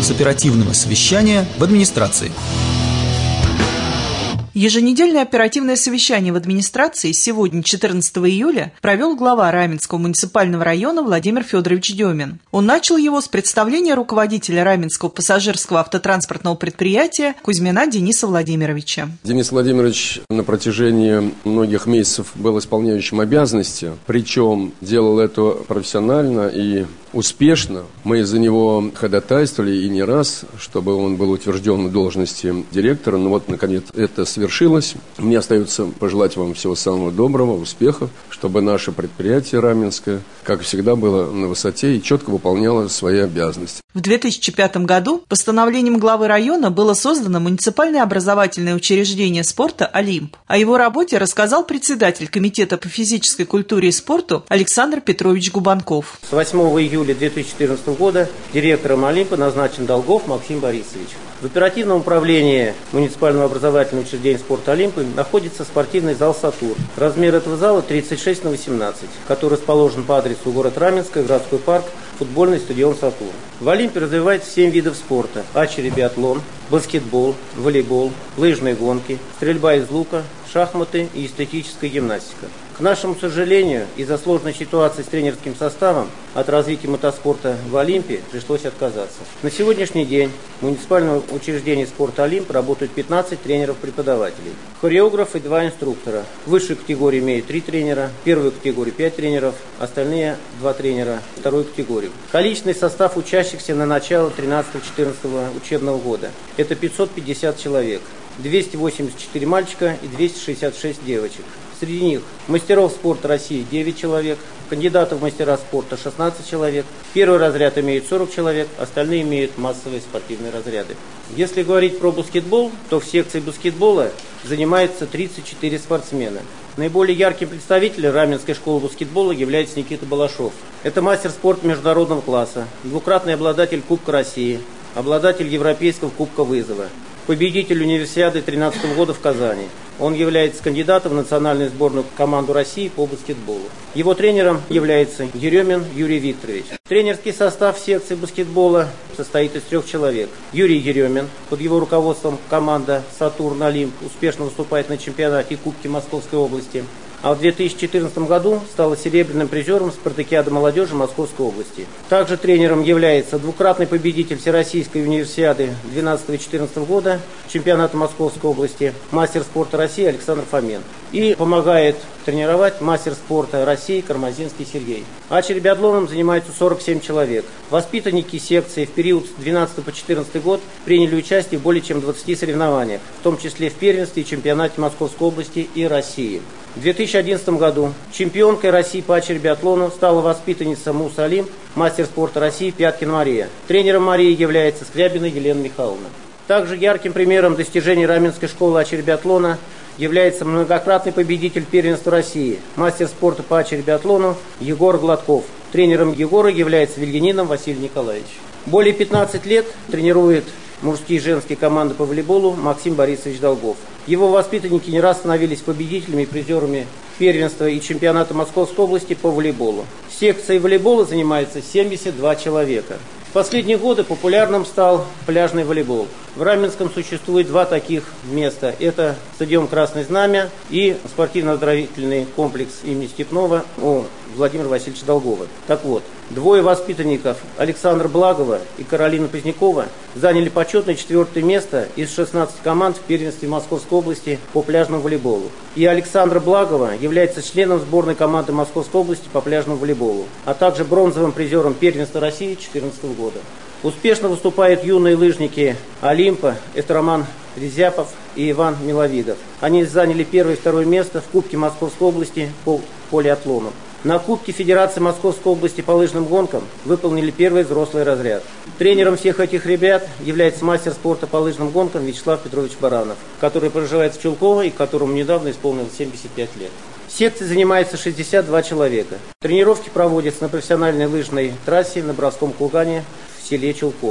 с оперативного совещания в администрации. Еженедельное оперативное совещание в администрации сегодня, 14 июля, провел глава Раменского муниципального района Владимир Федорович Демин. Он начал его с представления руководителя Раменского пассажирского автотранспортного предприятия Кузьмина Дениса Владимировича. Денис Владимирович на протяжении многих месяцев был исполняющим обязанности, причем делал это профессионально и успешно. Мы за него ходатайствовали и не раз, чтобы он был утвержден в должности директора. Но вот, наконец, это свершилось. Мне остается пожелать вам всего самого доброго, успехов, чтобы наше предприятие раменское, как всегда, было на высоте и четко выполняло свои обязанности. В 2005 году постановлением главы района было создано муниципальное образовательное учреждение спорта «Олимп». О его работе рассказал председатель Комитета по физической культуре и спорту Александр Петрович Губанков. С 8 июля 2014 года директором «Олимпа» назначен Долгов Максим Борисович. В оперативном управлении муниципального образовательного учреждения спорта «Олимпа» находится спортивный зал «Сатурн». Размер этого зала 36/18, который расположен по адресу город Раменское, городской парк, футбольный стадион «Сатурн». В «Олимпе» развивается 7 видов спорта: ачеребиатлон, баскетбол, волейбол, лыжные гонки, стрельба из лука, шахматы и эстетическая гимнастика. К нашему сожалению, из-за сложной ситуации с тренерским составом от развития мотоспорта в «Олимпе» пришлось отказаться. На сегодняшний день в муниципальном учреждении спорта «Олимп» работают 15 тренеров-преподавателей, хореограф и 2 инструктора. Высшей категории имеют 3 тренера, первую категорию 5 тренеров, остальные 2 тренера второй категории. Количественный состав учащихся на начало 13-14 учебного года – это 550 человек, 284 мальчика и 266 девочек. Среди них мастеров спорта России 9 человек, кандидатов в мастера спорта 16 человек, первый разряд имеет 40 человек, остальные имеют массовые спортивные разряды. Если говорить про баскетбол, то в секции баскетбола занимается 34 спортсмена. Наиболее ярким представителем Раменской школы баскетбола является Никита Балашов. Это мастер спорта международного класса, двукратный обладатель Кубка России, обладатель Европейского Кубка Вызова, победитель универсиады 2013 года в Казани. Он является кандидатом в национальную сборную команду России по баскетболу. Его тренером является Еремин Юрий Викторович. Тренерский состав секции баскетбола состоит из 3 человек. Юрий Еремин, под его руководством команда «Сатурн Олимп» успешно выступает на чемпионате и Кубке Московской области. А в 2014 году стала серебряным призером спартакиады молодежи Московской области. Также тренером является двукратный победитель Всероссийской универсиады 2012-2014 года, чемпионата Московской области, мастер спорта России Александр Фомин. И помогает тренировать мастер спорта России Кармазинский Сергей. Ачеребиатлоном занимается 47 человек. Воспитанники секции в период с 12 по 14 год приняли участие в более чем 20 соревнованиях, в том числе в первенстве и чемпионате Московской области и России. В 2011 году чемпионкой России по ачеребиатлону стала воспитанница МУС «Олимп», мастер спорта России Пяткина Мария. Тренером Марии является Скрябина Елена Михайловна. Также ярким примером достижений Раменской школы ачеребиатлона является многократный победитель первенства России, мастер спорта по ачеребиатлону Егор Гладков. Тренером Егора является Вильянином Василий Николаевич. Более 15 лет тренирует мужские и женские команды по волейболу Максим Борисович Долгов. Его воспитанники не раз становились победителями и призерами первенства и чемпионата Московской области по волейболу. Секцией волейбола занимается 72 человека. В последние годы популярным стал пляжный волейбол. В Раменском существует 2 таких места. Это стадион «Красное Знамя» и спортивно-оздоровительный комплекс имени Степнова у Владимира Васильевича Долгова. Так вот, 2 воспитанников, Александра Благова и Каролина Позднякова, заняли почетное 4-е место из 16 команд в первенстве Московской области по пляжному волейболу. И Александра Благова является членом сборной команды Московской области по пляжному волейболу, а также бронзовым призером первенства России 2014 года. Успешно выступают юные лыжники Олимпа, это Роман Резяпов и Иван Миловидов. Они заняли 1-е и 2-е место в Кубке Московской области по полиатлону. На Кубке Федерации Московской области по лыжным гонкам выполнили 1-й взрослый разряд. Тренером всех этих ребят является мастер спорта по лыжным гонкам Вячеслав Петрович Баранов, который проживает в Чулково и которому недавно исполнилось 75 лет. В секции занимается 62 человека. Тренировки проводятся на профессиональной лыжной трассе на Боровском кургане в селе Чулково.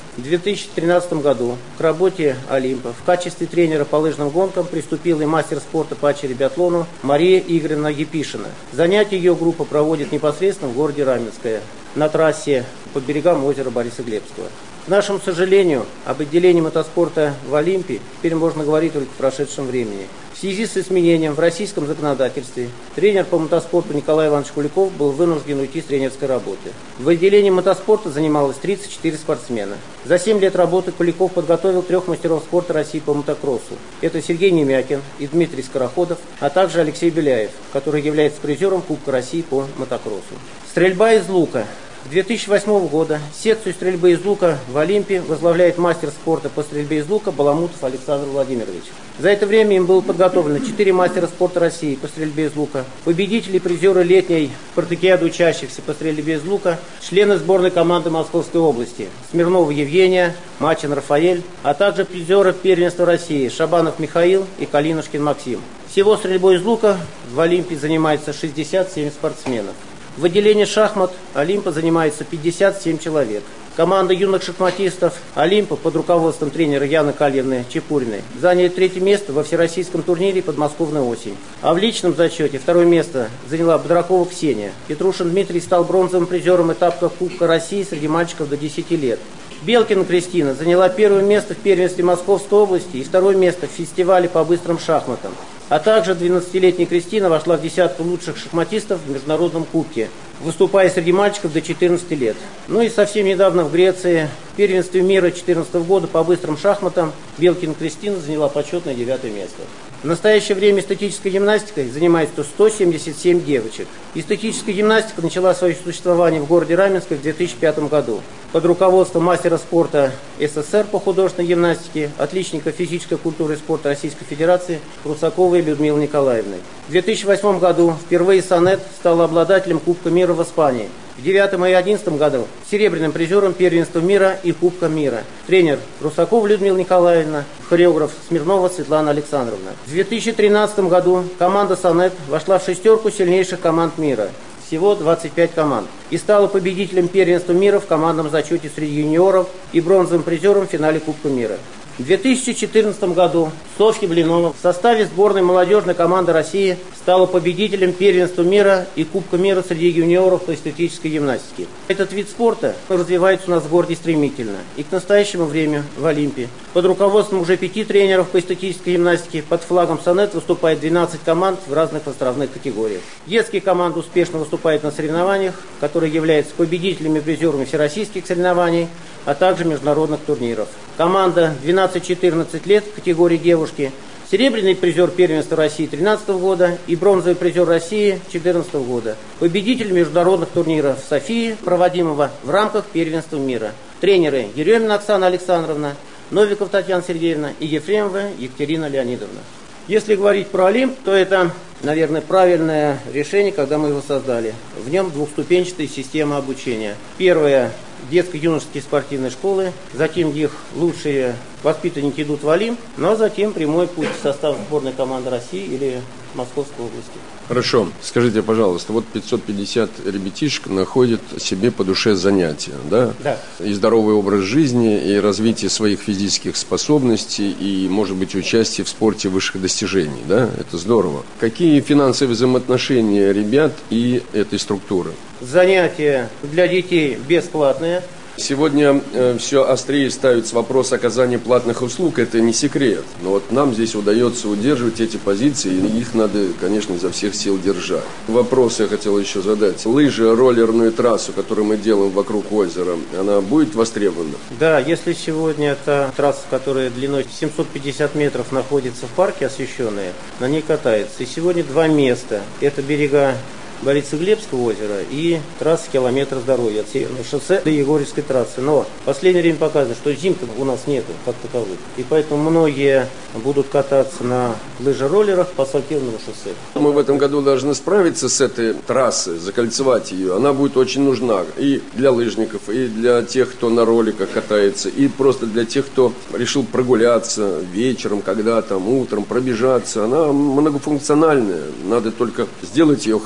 В 2013 году к работе Олимпа в качестве тренера по лыжным гонкам приступила и мастер спорта по биатлону Мария Игоревна Епишина. Занятия ее группа проводит непосредственно в городе Раменское, на трассе по берегам озера Борисоглебского. К нашему сожалению, об отделении мотоспорта в Олимпе теперь можно говорить только в прошедшем времени. В связи с изменением в российском законодательстве тренер по мотоспорту Николай Иванович Куликов был вынужден уйти с тренерской работы. В отделении мотоспорта занималось 34 спортсмена. За 7 лет работы Куликов подготовил 3 мастеров спорта России по мотокроссу. Это Сергей Немякин и Дмитрий Скороходов, а также Алексей Беляев, который является призером Кубка России по мотокроссу. Стрельба из лука. С 2008 года секцию стрельбы из лука в Олимпе возглавляет мастер спорта по стрельбе из лука Баламутов Александр Владимирович. За это время им было подготовлено 4 мастера спорта России по стрельбе из лука, победители и призеры летней спартакиады учащихся по стрельбе из лука, члены сборной команды Московской области Смирнова Евгения, Мачин Рафаэль, а также призеры первенства России Шабанов Михаил и Калинушкин Максим. Всего стрельбой из лука в Олимпе занимается 67 спортсменов. В отделении шахмат Олимпа занимается 57 человек. Команда юных шахматистов Олимпа под руководством тренера Яны Кальевны Чепуриной заняли 3-е место во всероссийском турнире «Подмосковная осень». А в личном зачете 2-е место заняла Бодракова Ксения. Петрушин Дмитрий стал бронзовым призером этапа Кубка России среди мальчиков до 10 лет. Белкина Кристина заняла 1-е место в первенстве Московской области и 2-е место в фестивале по быстрым шахматам. А также 12-летняя Кристина вошла в десятку лучших шахматистов в международном кубке, выступая среди мальчиков до 14 лет. Ну и совсем недавно в Греции в первенстве мира 2014 года по быстрым шахматам Белкина Кристина заняла почетное 9-е место. В настоящее время эстетической гимнастикой занимается 177 девочек. Эстетическая гимнастика начала свое существование в городе Раменске в 2005 году. Под руководством мастера спорта СССР по художественной гимнастике, отличника физической культуры и спорта Российской Федерации Русаковой Людмилы Николаевны. В 2008 году впервые Сонет стала обладателем Кубка мира в Испании. В 2009 и 2011 году серебряным призером первенства мира и Кубка мира. Тренер Русакова Людмила Николаевна, хореограф Смирнова Светлана Александровна. В 2013 году команда Сонет вошла в 6 сильнейших команд мира. Всего 25 команд. И стала победителем первенства мира в командном зачете среди юниоров и бронзовым призером в финале Кубка мира. В 2014 году Софья Блинова в составе сборной молодежной команды России стала победителем первенства мира и Кубка мира среди юниоров по эстетической гимнастике. Этот вид спорта развивается у нас в городе стремительно. И к настоящему времени в Олимпе под руководством уже 5 тренеров по эстетической гимнастике под флагом Сонет выступает 12 команд в разных островных категориях. Детские команды успешно выступают на соревнованиях, которые являются победителями и призерами всероссийских соревнований, а также международных турниров. Команда 12-14 лет в категории девушки, серебряный призер первенства России 2013 года и бронзовый призер России 2014 года. Победитель международных турниров в Софии, проводимого в рамках первенства мира. Тренеры Еремина Оксана Александровна, Новиков Татьяна Сергеевна и Ефремова Екатерина Леонидовна. Если говорить про Олимп, то это, наверное, правильное решение, когда мы его создали. В нем двухступенчатая система обучения. Первая – детско-юношеские спортивные школы, затем их лучшие воспитанники идут в Олимп, ну а затем прямой путь в состав сборной команды России или Московской области. Хорошо. Скажите, пожалуйста, вот 550 ребятишек находят себе по душе занятия, да? Да. И здоровый образ жизни, и развитие своих физических способностей, и, может быть, участие в спорте высших достижений, да? Это здорово. Какие финансовые взаимоотношения ребят и этой структуры? Занятия для детей бесплатные. Сегодня все острее ставится вопрос оказания платных услуг, это не секрет. Но вот нам здесь удается удерживать эти позиции, и их надо, конечно, изо всех сил держать. Вопрос я хотел еще задать. Лыжи, роллерную трассу, которую мы делаем вокруг озера, она будет востребована? Да, если сегодня это трасса, которая длиной 750 метров находится в парке освещенная, на ней катается. И сегодня 2 места. Это берега Борисоглебского озера и трасса километр здоровья от Северного шоссе до Егорьевской трассы. Но в последнее время показано, что зим-то у нас нету как таковых. И поэтому многие будут кататься на лыжероллерах по асфальтированному шоссе. Мы в этом году должны справиться с этой трассой, закольцевать ее. Она будет очень нужна и для лыжников, и для тех, кто на роликах катается, и просто для тех, кто решил прогуляться вечером, когда там утром, пробежаться. Она многофункциональная. Надо только сделать ее хорошо.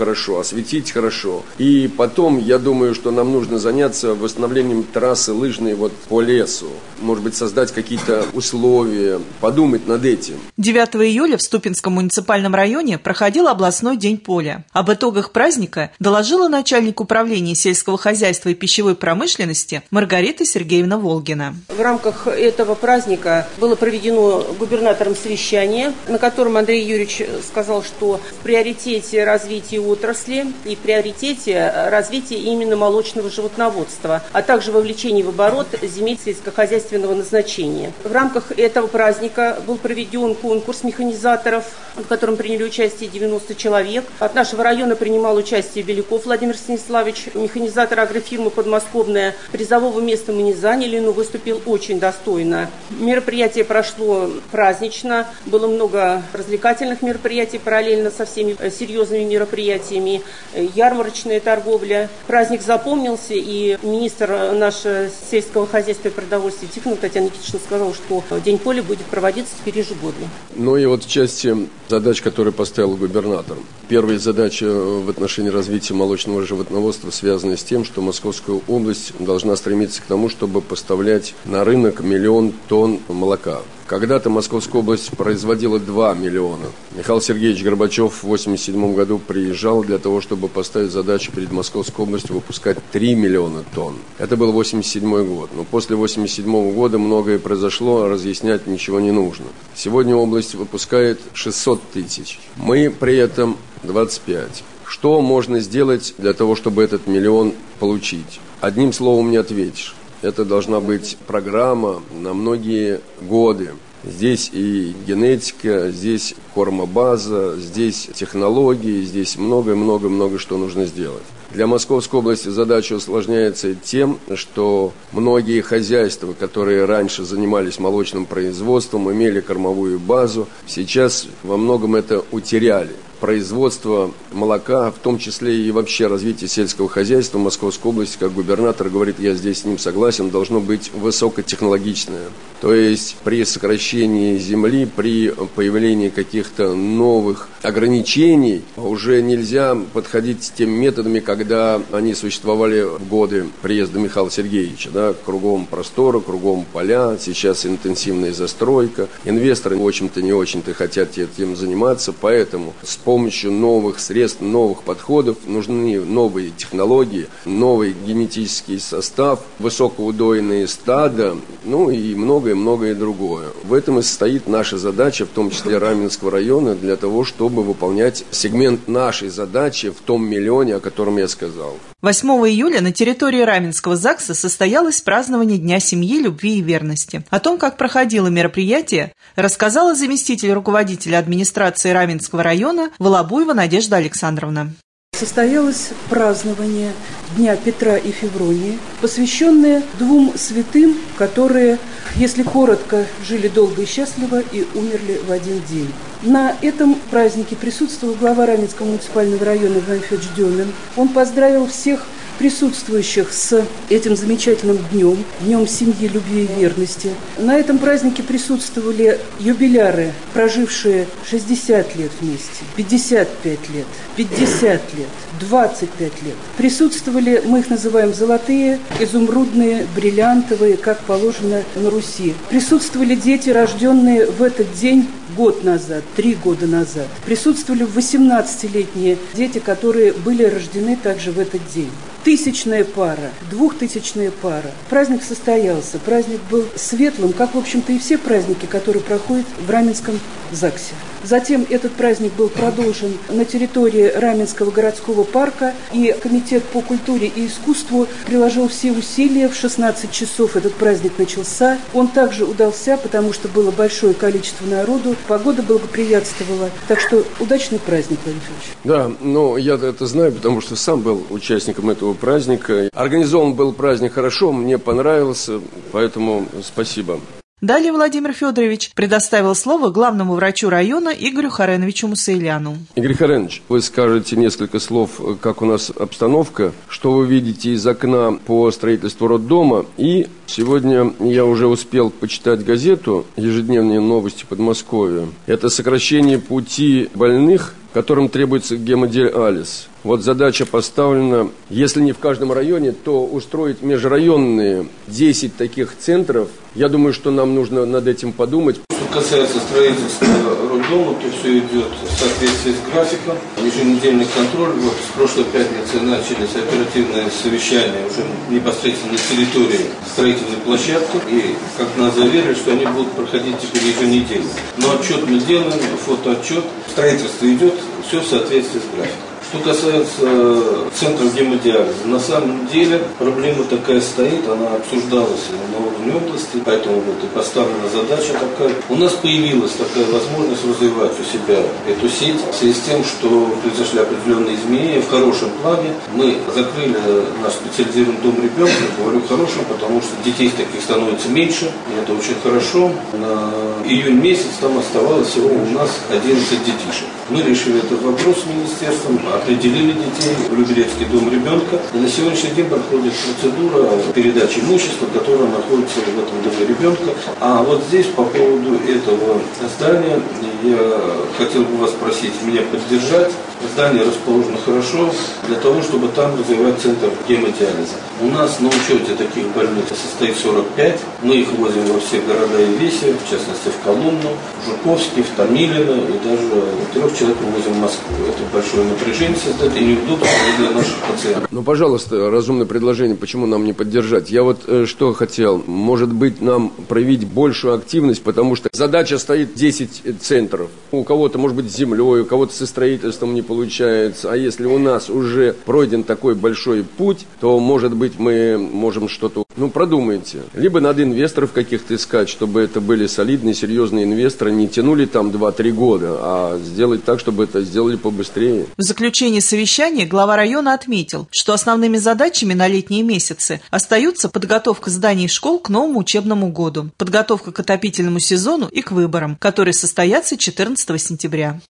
осветить хорошо. И потом, я думаю, что нам нужно заняться восстановлением трассы лыжной вот по лесу. Может быть, создать какие-то условия, подумать над этим. 9 июля в Ступинском муниципальном районе проходил областной день поля. Об итогах праздника доложила начальник управления сельского хозяйства и пищевой промышленности Маргарита Сергеевна Волгина. В рамках этого праздника было проведено губернатором совещание, на котором Андрей Юрьевич сказал, что в приоритете развития отрасли и приоритете развития именно молочного животноводства, а также вовлечение в оборот земель сельскохозяйственного назначения. В рамках этого праздника был проведен конкурс механизаторов, в котором приняли участие 90 человек. От нашего района принимал участие Беляков Владимир Станиславович, механизатор агрофирмы «Подмосковная». Призового места мы не заняли, но выступил очень достойно. Мероприятие прошло празднично, было много развлекательных мероприятий параллельно со всеми серьезными мероприятиями, ярмарочная торговля. Праздник запомнился, и министр нашего сельского хозяйства и продовольствия Тихонова Татьяна Никитична сказала, что День поля будет проводиться теперь ежегодно. Ну и вот в части задач, которые поставил губернатор. Первая задача в отношении развития молочного животноводства связана с тем, что Московская область должна стремиться к тому, чтобы поставлять на рынок 1 миллион тонн молока. Когда-то Московская область производила 2 миллиона. Михаил Сергеевич Горбачев в 1987 году приезжал для того, чтобы поставить задачу перед Московской областью выпускать 3 миллиона тонн. Это был 1987 год. Но после 1987 года многое произошло, разъяснять ничего не нужно. Сегодня область выпускает 600 тысяч. Мы при этом 25. Что можно сделать для того, чтобы этот миллион получить? Одним словом не ответишь. Это должна быть программа на многие годы. Здесь и генетика, здесь кормобаза, здесь технологии, здесь много что нужно сделать. Для Московской области задача усложняется тем, что многие хозяйства, которые раньше занимались молочным производством, имели кормовую базу, сейчас во многом это утеряли. Производство молока, в том числе и вообще развитие сельского хозяйства Московской области, как губернатор говорит, я здесь с ним согласен, должно быть высокотехнологичное. То есть при сокращении земли, при появлении каких-то новых ограничений уже нельзя подходить теми методами, когда они существовали в годы приезда Михаила Сергеевича. Да, кругом простора, кругом поля, сейчас интенсивная застройка. Инвесторы, в общем-то, не очень-то хотят этим заниматься, поэтому с помощью новых средств, новых подходов нужны новые технологии, новый генетический состав, высокоудойные стада, ну и многое другое. В этом и состоит наша задача, в том числе Раменского района, для того, чтобы выполнять сегмент нашей задачи в том миллионе, о котором я сказал. 8 июля на территории Раменского ЗАГСа состоялось празднование Дня семьи, любви и верности. О том, как проходило мероприятие, рассказала заместитель руководителя администрации Раменского района Волобуева Надежда Александровна. Состоялось празднование Дня Петра и Февронии, посвященное двум святым, которые, если коротко, жили долго и счастливо и умерли в один день. На этом празднике присутствовал глава Раменского муниципального района Владимир Федорович Демин. Он поздравил всех присутствующих с этим замечательным днем, Днем семьи, любви и верности. На этом празднике присутствовали юбиляры, прожившие 60 лет вместе, 55 лет, 50 лет, 25 лет. Присутствовали, мы их называем золотые, изумрудные, бриллиантовые, как положено на Руси. Присутствовали дети, рожденные в этот день год назад, 3 года назад. Присутствовали 18-летние дети, которые были рождены также в этот день. 1000-я пара, 2000-я пара. Праздник состоялся. Праздник был светлым, как, в общем-то, и все праздники, которые проходят в Раменском ЗАГСе. Затем этот праздник был продолжен на территории Раменского городского парка, и Комитет по культуре и искусству приложил все усилия. В 16 часов этот праздник начался. Он также удался, потому что было большое количество народу, погода благоприятствовала. Так что удачный праздник, Владимир Федорович. Да, но я это знаю, потому что сам был участником этого праздника. Организован был праздник хорошо, мне понравился, поэтому спасибо. Далее Владимир Федорович предоставил слово главному врачу района Игорю Хареновичу Мусаиляну. Игорь Харенович, вы скажете несколько слов, как у нас обстановка, что вы видите из окна по строительству роддома. И сегодня я уже успел почитать газету «Ежедневные новости Подмосковья». Это сокращение пути больных, которым требуется гемодиализ. Вот задача поставлена, если не в каждом районе, то устроить межрайонные 10 таких центров. Я думаю, что нам нужно над этим подумать. Что касается строительства роддома, то все идет в соответствии с графиком. Еженедельный контроль. Вот с прошлой пятницы начались оперативные совещания уже непосредственно на территории строительной площадки. И как нас заверили, что они будут проходить теперь еженедельно. Но отчет мы делаем, фотоотчет. Строительство идет, все в соответствии с графиком. Что касается центров гемодиализа, на самом деле проблема такая стоит, она обсуждалась на уровне области, поэтому вот и поставлена задача такая. У нас появилась такая возможность развивать у себя эту сеть в связи с тем, что произошли определенные изменения в хорошем плане. Мы закрыли наш специализированный дом ребенка, говорю хорошим, потому что детей таких становится меньше, и это очень хорошо. На июнь месяц там оставалось всего у нас 11 детишек. Мы решили этот вопрос с министерством, определили детей в Люберецкий дом ребенка. И на сегодняшний день проходит процедура передачи имущества, которое находится в этом доме ребенка. А вот здесь по поводу этого здания я хотел бы вас просить меня поддержать. Здание расположено хорошо для того, чтобы там развивать центр гемодиализа. У нас на учете таких больниц состоит 45. Мы их возим во все города и веси, в частности в Коломну, в Жуковский, в Томилино и даже 3 человек мы возим в Москву. Это большое напряжение создает и неудобство для наших пациентов. Ну, пожалуйста, разумное предложение, почему нам не поддержать? Я вот что хотел, может быть, нам проявить большую активность, потому что задача стоит 10 центров. У кого-то, может быть, с землей, у кого-то со строительством не получается. А если у нас уже пройден такой большой путь, то, может быть, мы можем что-то... продумайте. Либо надо инвесторов каких-то искать, чтобы это были солидные, серьезные инвесторы, не тянули там 2-3 года, а сделать так, чтобы это сделали побыстрее. В заключении совещания глава района отметил, что основными задачами на летние месяцы остаются подготовка зданий школ к новому учебному году, подготовка к отопительному сезону и к выборам, которые состоятся 14 сентября.